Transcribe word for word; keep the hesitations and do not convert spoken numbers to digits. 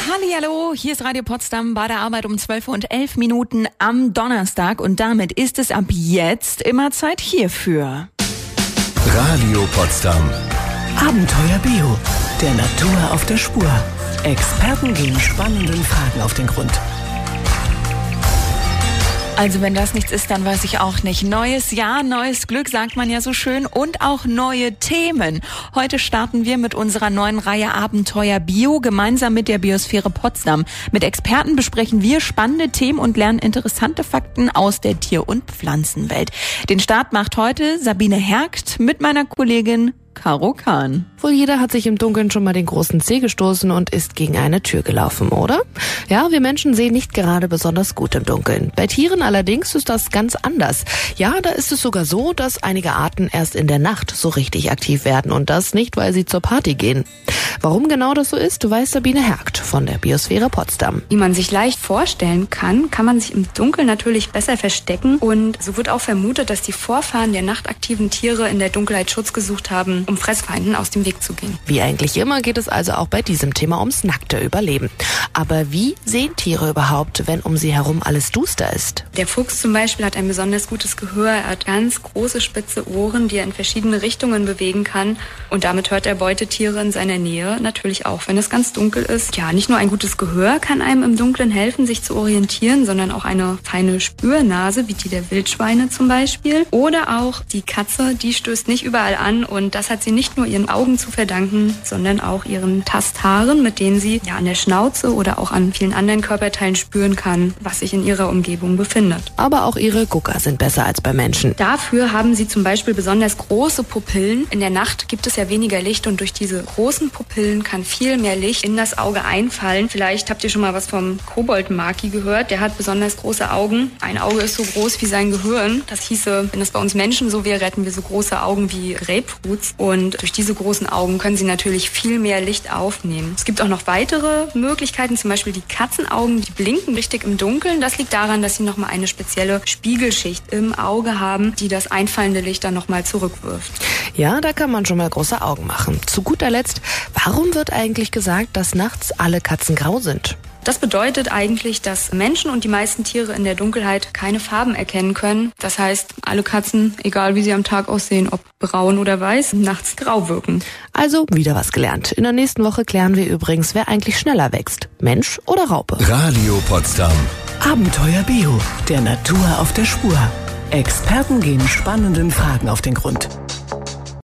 Hallihallo, hier ist Radio Potsdam bei der Arbeit um zwölf Uhr und elf Minuten am Donnerstag und damit ist es ab jetzt immer Zeit hierfür. Radio Potsdam. Abenteuer Bio, der Natur auf der Spur. Experten gehen spannenden Fragen auf den Grund. Also wenn das nichts ist, dann weiß ich auch nicht. Neues Jahr, neues Glück, sagt man ja so schön, und auch neue Themen. Heute starten wir mit unserer neuen Reihe Abenteuer Bio, gemeinsam mit der Biosphäre Potsdam. Mit Experten besprechen wir spannende Themen und lernen interessante Fakten aus der Tier- und Pflanzenwelt. Den Start macht heute Sabine Hergt mit meiner Kollegin Caro Kahn. Wohl jeder hat sich im Dunkeln schon mal den großen Zeh gestoßen und ist gegen eine Tür gelaufen, oder? Ja, wir Menschen sehen nicht gerade besonders gut im Dunkeln. Bei Tieren allerdings ist das ganz anders. Ja, da ist es sogar so, dass einige Arten erst in der Nacht so richtig aktiv werden und das nicht, weil sie zur Party gehen. Warum genau das so ist, weiß Sabine Hergt von der Biosphäre Potsdam. Wie man sich leicht vorstellen kann, kann man sich im Dunkeln natürlich besser verstecken und so wird auch vermutet, dass die Vorfahren der nachtaktiven Tiere in der Dunkelheit Schutz gesucht haben, um Fressfeinden aus dem Weg zu gehen. Wie eigentlich immer geht es also auch bei diesem Thema ums nackte Überleben. Aber wie sehen Tiere überhaupt, wenn um sie herum alles duster ist? Der Fuchs zum Beispiel hat ein besonders gutes Gehör. Er hat ganz große, spitze Ohren, die er in verschiedene Richtungen bewegen kann. Und damit hört er Beutetiere in seiner Nähe natürlich auch, wenn es ganz dunkel ist. Ja, nicht nur ein gutes Gehör kann einem im Dunkeln helfen, sich zu orientieren, sondern auch eine feine Spürnase, wie die der Wildschweine zum Beispiel. Oder auch die Katze, die stößt nicht überall an und das hat sie nicht nur ihren Augen zu verdanken, sondern auch ihren Tasthaaren, mit denen sie ja an der Schnauze oder auch an vielen anderen Körperteilen spüren kann, was sich in ihrer Umgebung befindet. Aber auch ihre Gucker sind besser als bei Menschen. Dafür haben sie zum Beispiel besonders große Pupillen. In der Nacht gibt es ja weniger Licht und durch diese großen Pupillen kann viel mehr Licht in das Auge einfallen. Vielleicht habt ihr schon mal was vom Koboldmaki gehört. Der hat besonders große Augen. Ein Auge ist so groß wie sein Gehirn. Das hieße, wenn das bei uns Menschen so wäre, hätten wir so große Augen wie Grapefruits. Und durch diese großen Augen können sie natürlich viel mehr Licht aufnehmen. Es gibt auch noch weitere Möglichkeiten, zum Beispiel die Katzenaugen, die blinken richtig im Dunkeln. Das liegt daran, dass sie nochmal eine spezielle Spiegelschicht im Auge haben, die das einfallende Licht dann nochmal zurückwirft. Ja, da kann man schon mal große Augen machen. Zu guter Letzt, warum wird eigentlich gesagt, dass nachts alle Katzen grau sind? Das bedeutet eigentlich, dass Menschen und die meisten Tiere in der Dunkelheit keine Farben erkennen können. Das heißt, alle Katzen, egal wie sie am Tag aussehen, ob braun oder weiß, nachts grau wirken. Also wieder was gelernt. In der nächsten Woche klären wir übrigens, wer eigentlich schneller wächst. Mensch oder Raupe? Radio Potsdam. Abenteuer Bio, der Natur auf der Spur. Experten gehen spannenden Fragen auf den Grund.